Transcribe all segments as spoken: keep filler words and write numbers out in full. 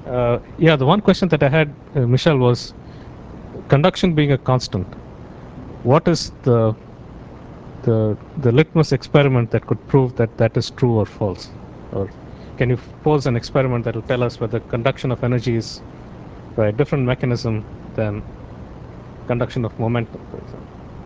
Uh, yeah, the one question that I had, uh, Michelle, was conduction being a constant. What is the the the litmus experiment that could prove that that is true or false? Or can you pose an experiment that will tell us whether conduction of energy is by a different mechanism than conduction of momentum, for example?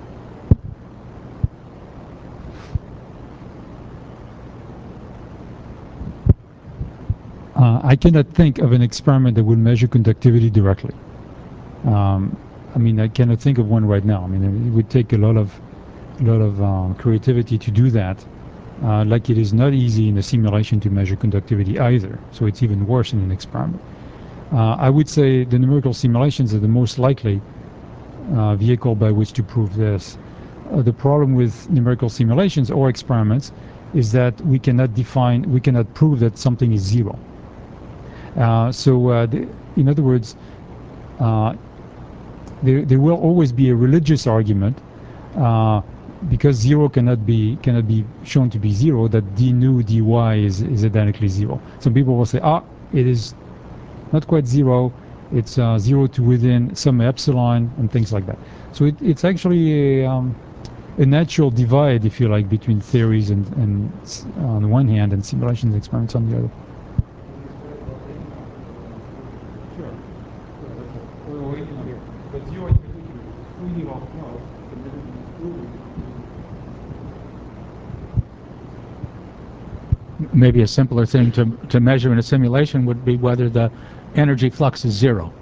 Uh, I cannot think of an experiment that would measure conductivity directly. Um, I mean, I cannot think of one right now. I mean, it would take a lot of, a lot of um, creativity to do that. Uh, like it is not easy in a simulation to measure conductivity either. So it's even worse in an experiment. Uh, I would say the numerical simulations are the most likely uh, vehicle by which to prove this. Uh, the problem with numerical simulations or experiments is that we cannot define, we cannot prove that something is zero. Uh, so, uh, the, in other words, uh, there, there will always be a religious argument uh, because zero cannot be cannot be shown to be zero, that d nu dy is, is identically zero. Some people will say, ah, it is not quite zero, it's uh, zero to within some epsilon and things like that. So it, it's actually a, um, a natural divide, if you like, between theories and, and on the one hand and simulations and experiments on the other. Maybe a simpler thing to, to measure in a simulation would be whether the energy flux is zero.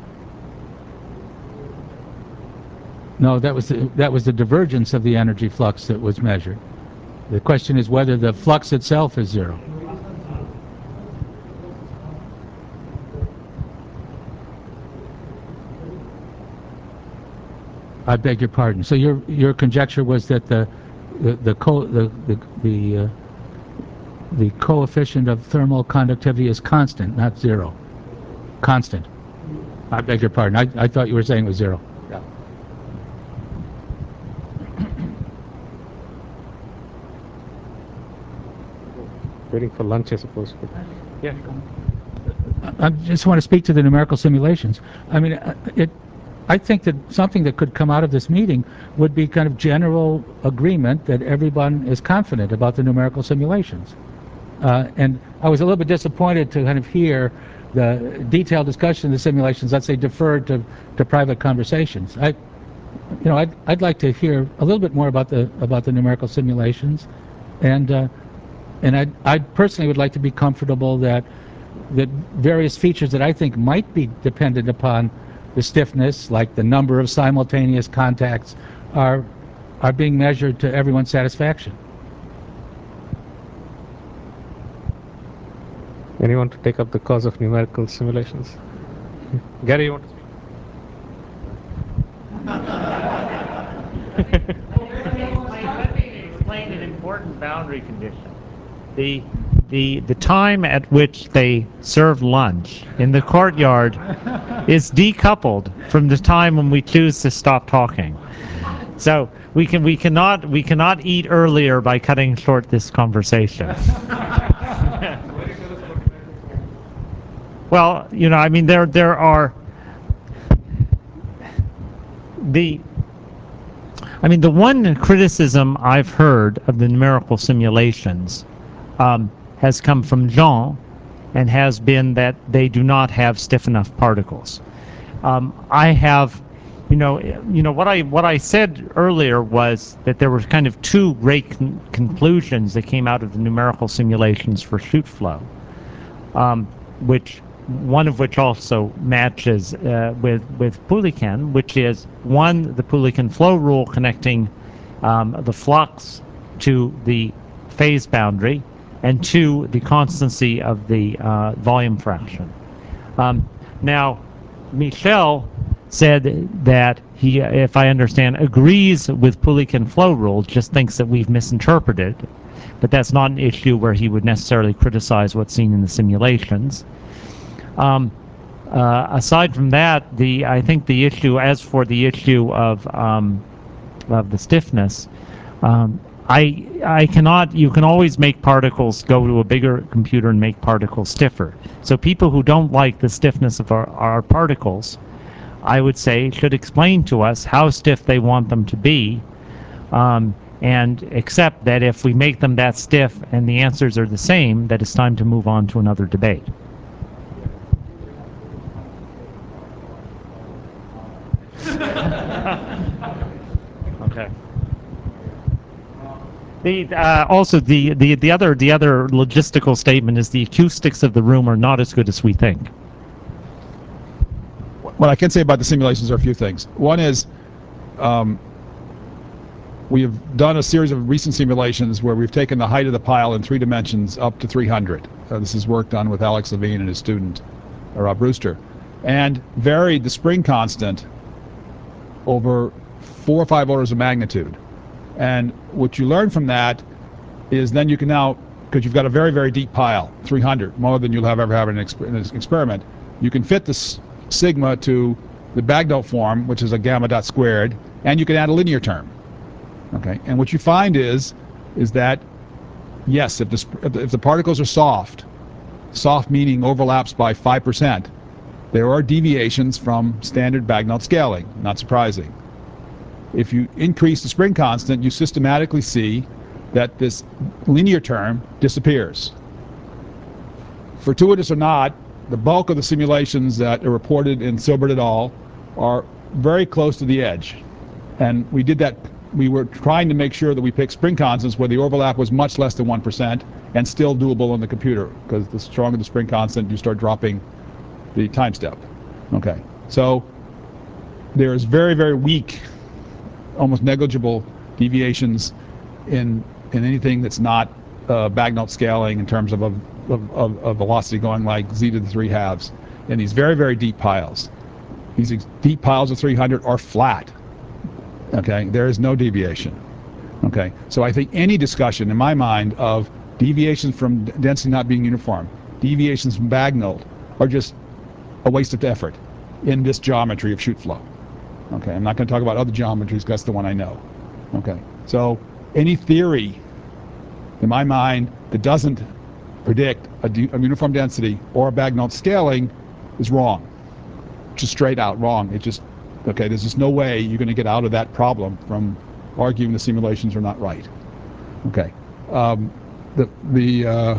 No, that was the, that was the divergence of the energy flux that was measured. The question is whether the flux itself is zero. I beg your pardon. So your your conjecture was that the the the co the the the, uh, the coefficient of thermal conductivity is constant, not zero. Constant. I beg your pardon. I, I thought you were saying it was zero. Yeah. Waiting for lunch, I suppose. But yeah. I just want to speak to the numerical simulations. I mean, it. I think that something that could come out of this meeting would be kind of general agreement that everyone is confident about the numerical simulations. Uh, and I was a little bit disappointed to kind of hear the detailed discussion of the simulations, let's say, deferred to, to private conversations. I, you know, I'd, I'd like to hear a little bit more about the about the numerical simulations, and uh, and I I personally would like to be comfortable that that various features that I think might be dependent upon the stiffness, like the number of simultaneous contacts, are are being measured to everyone's satisfaction. Anyone to take up the cause of numerical simulations? Gary, you want to speak? Let me explain an important boundary condition. The, the, the time at which they serve lunch in the courtyard is decoupled from the time when we choose to stop talking. So we can we cannot we cannot eat earlier by cutting short this conversation. Well, you know, I mean, there there are the. I mean, the one criticism I've heard of the numerical simulations um, has come from Jean, and has been that they do not have stiff enough particles. Um, I have, you know, you know what I what I said earlier was that there were kind of two great con conclusions that came out of the numerical simulations for shoot flow, um, which. One of which also matches uh, with with Pouliken, which is one, the Pouliken flow rule connecting um, the flux to the phase boundary, and two, the constancy of the uh, volume fraction. Um, now, Michel said that he, if I understand, agrees with Pouliken flow rule, just thinks that we've misinterpreted, but that's not an issue where he would necessarily criticize what's seen in the simulations. Um, uh, aside from that, the I think the issue, as for the issue of um, of the stiffness, um, I I cannot. You can always make particles go to a bigger computer and make particles stiffer. So people who don't like the stiffness of our, our particles, I would say, should explain to us how stiff they want them to be, um, and accept that if we make them that stiff and the answers are the same, that it's time to move on to another debate. Okay. The, uh, also, the, the, the, other, the other logistical statement is the acoustics of the room are not as good as we think. What I can say about the simulations are a few things. One is um, we have done a series of recent simulations where we've taken the height of the pile in three dimensions up to three hundred. Uh, this is work done with Alex Levine and his student, uh, Rob Brewster, and varied the spring constant over four or five orders of magnitude. And what you learn from that is then you can now, because you've got a very, very deep pile, three hundred, more than you'll have ever have in an, exp in an experiment, you can fit this sigma to the Bagnall form, which is a gamma dot squared, and you can add a linear term. Okay, and what you find is, is that, yes, if the, if the particles are soft, soft meaning overlaps by five percent, there are deviations from standard Bagnall scaling, not surprising. If you increase the spring constant, you systematically see that this linear term disappears. Fortuitous or not, the bulk of the simulations that are reported in Silbert et al. Are very close to the edge. And we did that, we were trying to make sure that we picked spring constants where the overlap was much less than one percent and still doable on the computer, because the stronger the spring constant, you start dropping the time step. Okay, so there is very, very weak, almost negligible deviations in in anything that's not uh, Bagnall scaling in terms of a, of, of, of velocity going like z to the three halves in these very, very deep piles. These deep piles of three hundred are flat. Okay, there is no deviation. Okay, so I think any discussion in my mind of deviations from density not being uniform, deviations from Bagnall, are just a waste of effort in this geometry of shoot flow. Okay, I'm not going to talk about other geometries because that's the one I know. Okay, so any theory in my mind that doesn't predict a, a uniform density or a Bagnall scaling is wrong. Just straight out wrong. It just, okay, there's just no way you're going to get out of that problem from arguing the simulations are not right. Okay, um, the, the uh,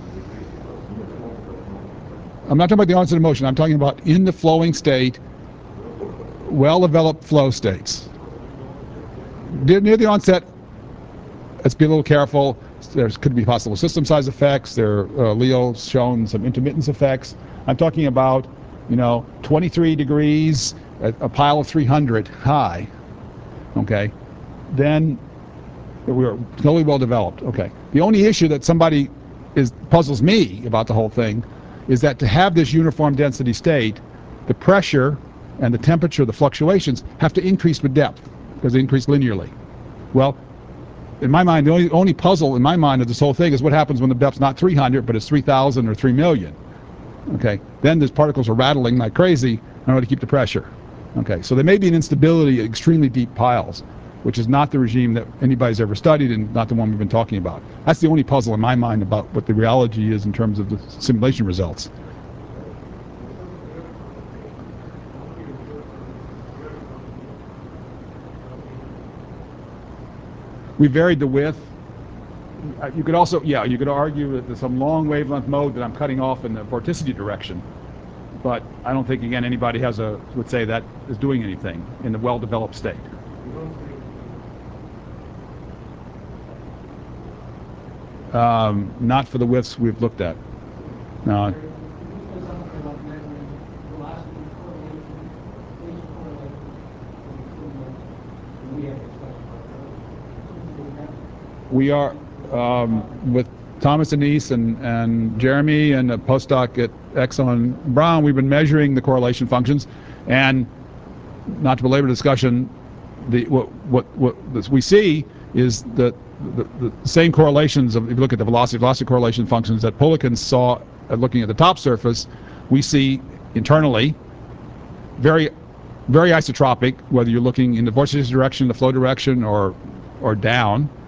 I'm not talking about the onset of motion, I'm talking about in the flowing state, well-developed flow states. Near, near the onset, let's be a little careful. There could be possible system size effects. There, uh, Leo's shown some intermittence effects. I'm talking about, you know, twenty-three degrees, a, a pile of three hundred high. Okay, then we are totally well developed. Okay, the only issue that somebody is puzzles me about the whole thing is that to have this uniform density state, the pressure and the temperature, the fluctuations, have to increase with depth because they increase linearly. Well, in my mind, the only, only puzzle in my mind of this whole thing is what happens when the depth's not three hundred, but it's three thousand or three million. Okay, then these particles are rattling like crazy in order to keep the pressure. Okay, so there may be an instability at extremely deep piles, which is not the regime that anybody's ever studied and not the one we've been talking about. That's the only puzzle in my mind about what the reality is in terms of the simulation results. We varied the width. You could also, yeah, you could argue that there's some long wavelength mode that I'm cutting off in the vorticity direction. But I don't think, again, anybody has a, would say that is doing anything in the well-developed state. Um, not for the widths we've looked at. No. We are, um, with Thomas Anise and, and Jeremy and a postdoc at Exxon Brown, we've been measuring the correlation functions, and not to belabor the discussion, the, what, what, what we see is that the, the same correlations of, if you look at the velocity velocity correlation functions that Polikins saw at looking at the top surface, we see internally very, very isotropic, whether you're looking in the vorticity direction, the flow direction, or, or down.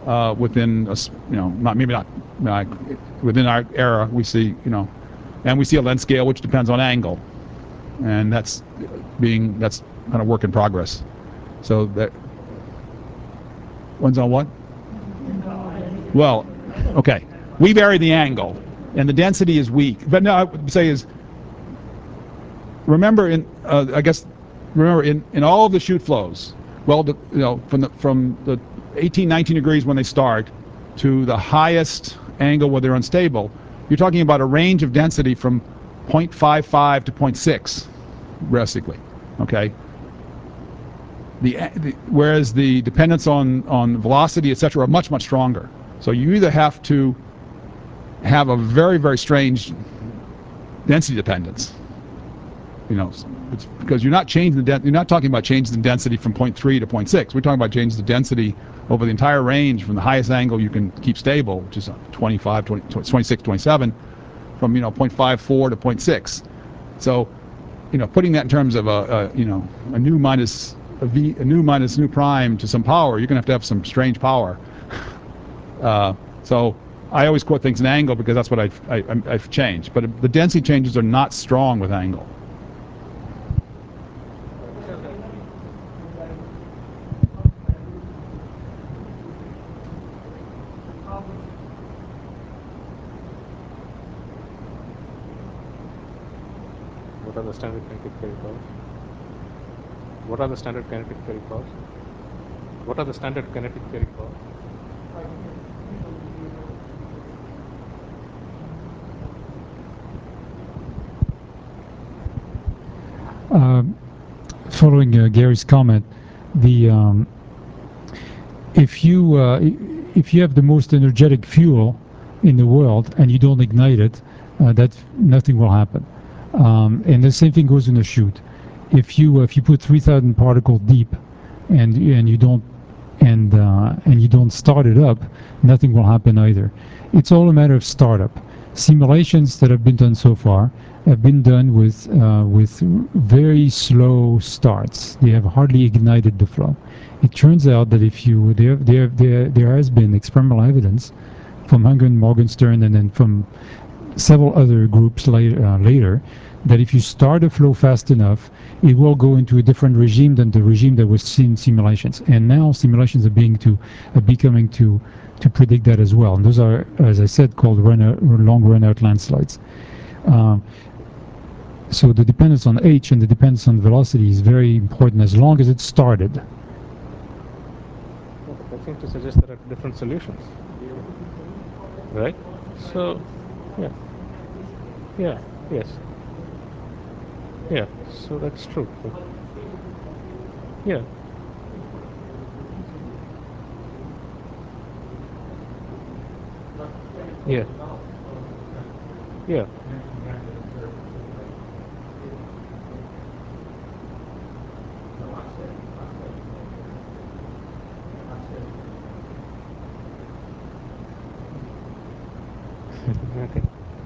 uh, within a, s- you know, not maybe not uh, within our era. We see, you know, and we see a length scale which depends on angle, and that's being that's kind of work in progress. So that one's on what? Well, okay, we vary the angle, and the density is weak. But no, I would say is remember in uh, I guess remember in in all of the chute flows. Well, the, you know, from the from the eighteen, nineteen degrees when they start to the highest angle where they're unstable, you're talking about a range of density from zero point five five to zero point six, basically. Okay. The, the whereas the dependence on on velocity, et cetera, are much much stronger. So you either have to have a very very strange density dependence. You know, it's because you're not changing the den- you're not talking about changes in density from zero point three to zero point six. We're talking about changes in density over the entire range from the highest angle you can keep stable, which is twenty-five, twenty, twenty-six, twenty-seven, from you know zero point five four to zero point six. So, you know, putting that in terms of a, a you know a nu minus a v a nu minus nu prime to some power, you're gonna have to have some strange power. Uh, so I always quote things in angle because that's what I've, I, I've changed. But the density changes are not strong with angle. What are the standard kinetic theory powers? What are the standard kinetic theory powers? What are the standard kinetic theory powers? Um, following uh, Gary's comment, the um, if you uh, if you have the most energetic fuel in the world and you don't ignite it, uh, that nothing will happen. Um, and the same thing goes in a chute. If you uh, if you put three thousand particles deep, and and you don't and uh, and you don't start it up, nothing will happen either. It's all a matter of startup. Simulations that have been done so far have been done with uh, with very slow starts. They have hardly ignited the flow. It turns out that if you there there there there has been experimental evidence from Hunger and Morgenstern and then from several other groups later, uh, later that if you start a flow fast enough, it will go into a different regime than the regime that was seen in simulations. And now simulations are being to are becoming to to predict that as well. And those are, as I said, called run out, long run-out landslides. Um, so the dependence on H and the dependence on velocity is very important as long as it started. Yeah, but that seems to suggest there are different solutions, right? So, yeah, yeah, yes, yeah. So that's true. But yeah. Yeah. Yeah. Okay.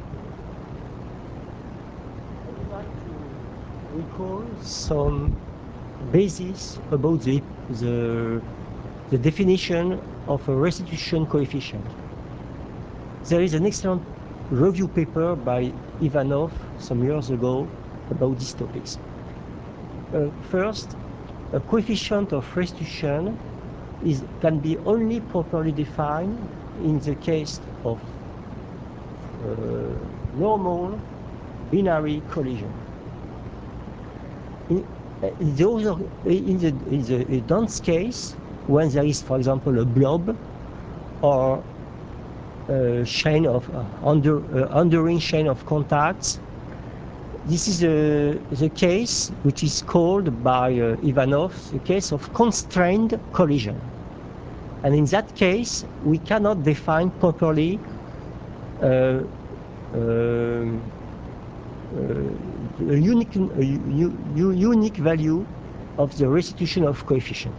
I would like to recall some basis about the, the, the definition of a restitution coefficient. There is an excellent review paper by Ivanov some years ago about these topics. Uh, first, a coefficient of restitution is, can be only properly defined in the case of uh, normal binary collision. In, in, the other, in, the, in the dense case, when there is, for example, a blob or a chain of uh, under uh, underring chain of contacts, this is uh, the case which is called by uh, Ivanov the case of constrained collision. And in that case, we cannot define properly uh, uh, Uh, a unique, a u, unique value of the restitution of coefficient.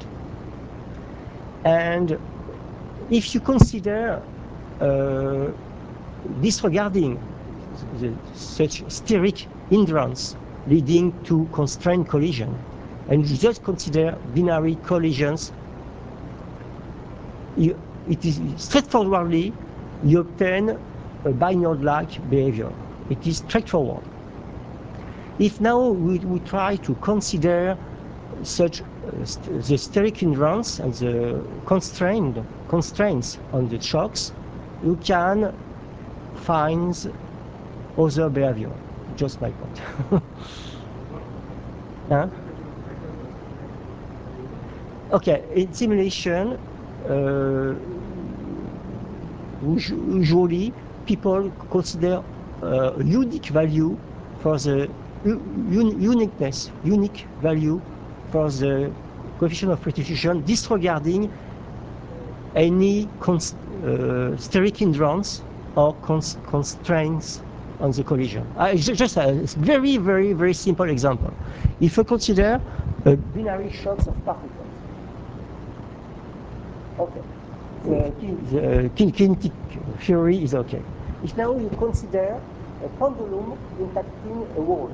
And if you consider uh, disregarding the, such steric hindrance leading to constrained collision, and you just consider binary collisions, you, it is straightforwardly you obtain a binary-like behavior. It is straightforward. If now we, we try to consider such uh, st the steric hindrance and the constrained constraints on the shocks, you can find other behavior. Just my point. Huh? Okay, in simulation, uh, usually people consider uh, a unique value for the un uniqueness, unique value for the coefficient of restitution, disregarding any const uh, steric hindrance or cons constraints on the collision. Uh, just a very, very, very simple example. If you consider uh, binary shocks of particles, okay, the, the kinetic theory is okay. If now you consider a pendulum impacting a wall,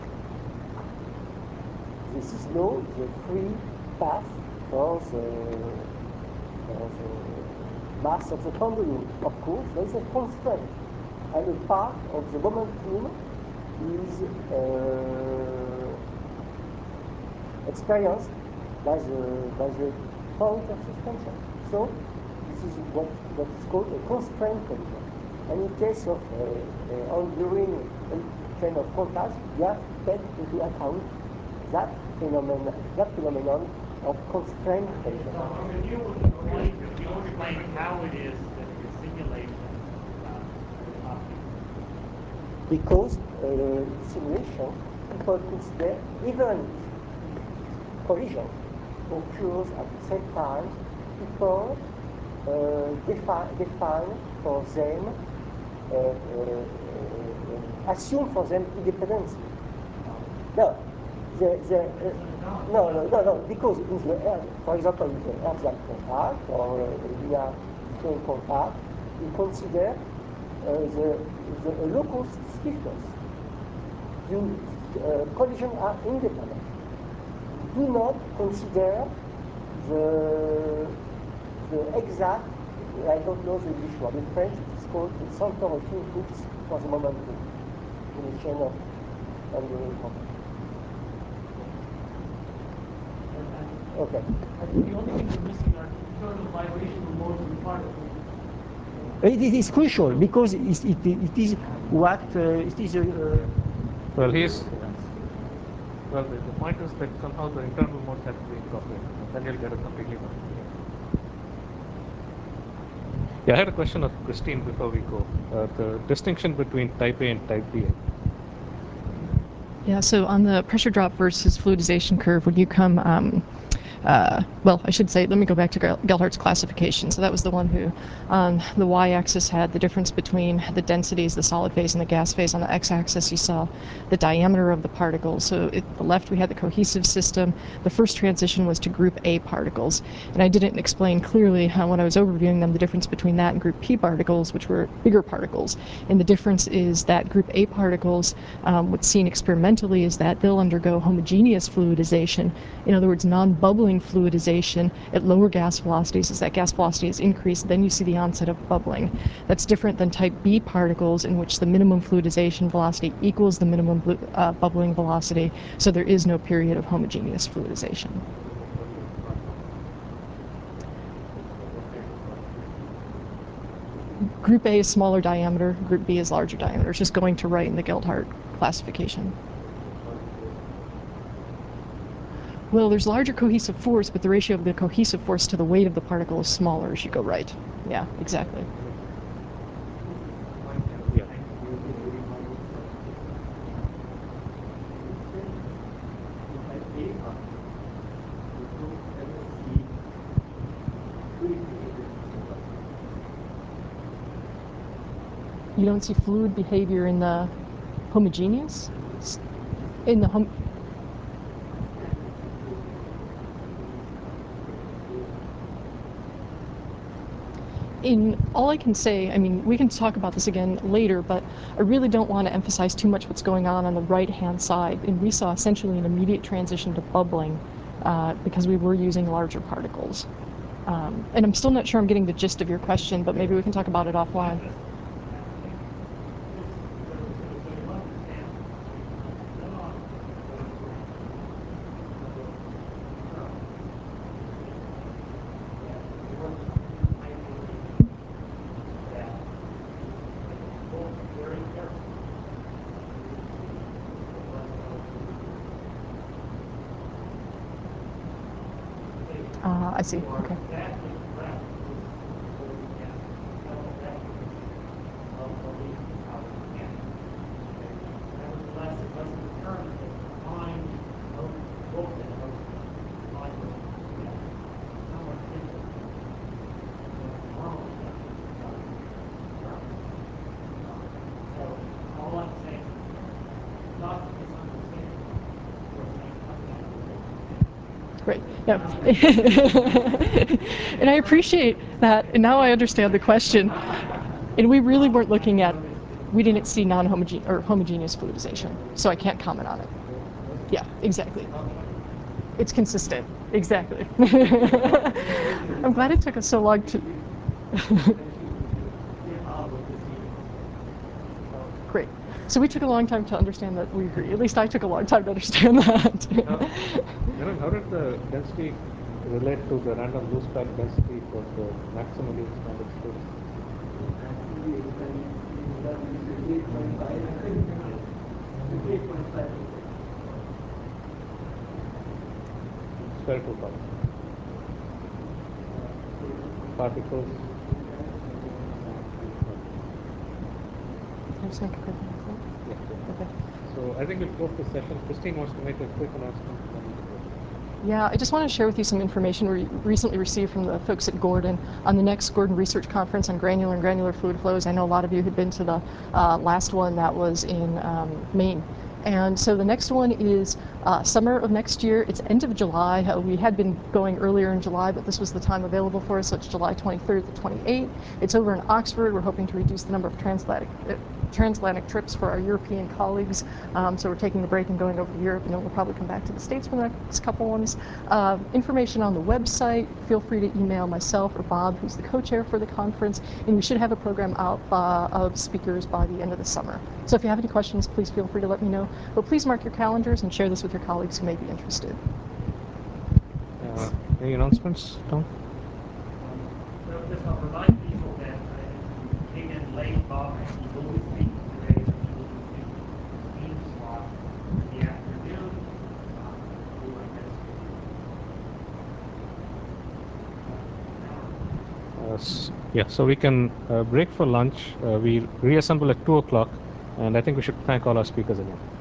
this is now the free path for the, for the mass of the pendulum. Of course, there is a constraint, and a part of the momentum is uh, experienced by the, by the point of suspension. So, this is what, what is called a constraint collision. And in case of uh, uh, enduring a chain of contact, you have to take into account that phenomenon, that phenomenon of constraint collision. So, if you will explain, if you will explain how it is that your simulation uh, because uh, simulation, people consider even collision occurs at the same time, people uh, define, define for them, uh, uh, uh, assume for them independence. No, the, the, uh, no, no, no, no, because in the air, for example, in the axial contact or uh, via strain contact, we consider uh, the, the uh, local stiffness. You, uh, collisions are independent. Do not consider the, the exact, I don't know the English word, in French it is called the center of influx for the momentum in the chain of enduring contact. Okay. I think the only thing we're missing are internal vibrational modes and particles. It, it is crucial because it, it, it is what uh, it is. Uh, Well, he's well. The, the point is that somehow the internal modes have to be incorporated, and then you'll get a completely different thing. Yeah, I had a question of Christine before we go. Uh, the distinction between type A and type B. Yeah, so on the pressure drop versus fluidization curve, when you come, um, uh, well, I should say, let me go back to Geldhardt's classification. So that was the one who, on the y-axis, had the difference between the densities, the solid phase and the gas phase. On the x-axis, you saw the diameter of the particles. So at the left, we had the cohesive system. The first transition was to group A particles. And I didn't explain clearly how, when I was overviewing them, the difference between that and group P particles, which were bigger particles. And the difference is that group A particles, um, what's seen experimentally is that they'll undergo homogeneous fluidization. In other words, non-bubbling fluidization at lower gas velocities. As that gas velocity is increased, then you see the onset of bubbling. That's different than type B particles, in which the minimum fluidization velocity equals the minimum uh, bubbling velocity, so there is no period of homogeneous fluidization. Group A is smaller diameter, Group B is larger diameter. It's just going to right in the Geldhardt classification. Well, there's larger cohesive force, but the ratio of the cohesive force to the weight of the particle is smaller as you go right. Yeah, exactly. Yeah. You don't see fluid behavior in the homogeneous? In the hom In all I can say, I mean, we can talk about this again later, but I really don't want to emphasize too much what's going on on the right-hand side. And we saw essentially an immediate transition to bubbling uh, because we were using larger particles. Um, and I'm still not sure I'm getting the gist of your question, but maybe we can talk about it offline. Uh, I see. Okay. Great. No. And I appreciate that. And now I understand the question. And we really weren't looking at, we didn't see non-homogeneous or homogeneous fluidization, so I can't comment on it. Yeah, exactly. It's consistent. Exactly. I'm glad it took us so long to. Great. So we took a long time to understand that we agree. At least I took a long time to understand that. Aaron, how did the density relate to the random loose pack density for the maximally expanded space? Spherical particles. Particles. Can I just make a quick announcement? Yeah, sure. Okay. So I think we'll close the session. Christine wants to make a quick announcement. Yeah, I just want to share with you some information we recently received from the folks at Gordon on the next Gordon Research Conference on granular and granular fluid flows. I know a lot of you had been to the uh, last one that was in um, Maine. And so the next one is uh, summer of next year. It's end of July. Uh, we had been going earlier in July, but this was the time available for us, so it's July twenty-third to twenty-eighth. It's over in Oxford. We're hoping to reduce the number of transatlantic, uh, transatlantic trips for our European colleagues. Um, so we're taking the break and going over to Europe, and then we'll probably come back to the States for the next couple ones. Uh, information on the website. Feel free to email myself or Bob, who's the co-chair for the conference, and we should have a program out uh, of speakers by the end of the summer. So if you have any questions, please feel free to let me know. But please mark your calendars and share this with your colleagues who may be interested. Uh, any announcements, Tom? So just I'll remind people that uh, if you came in late, Bob actually will be speaking today. He will be speaking in the team slot in the afternoon. Uh, we will Uh, s- yeah, so we can uh, break for lunch. Uh, we reassemble at two o'clock, and I think we should thank all our speakers again.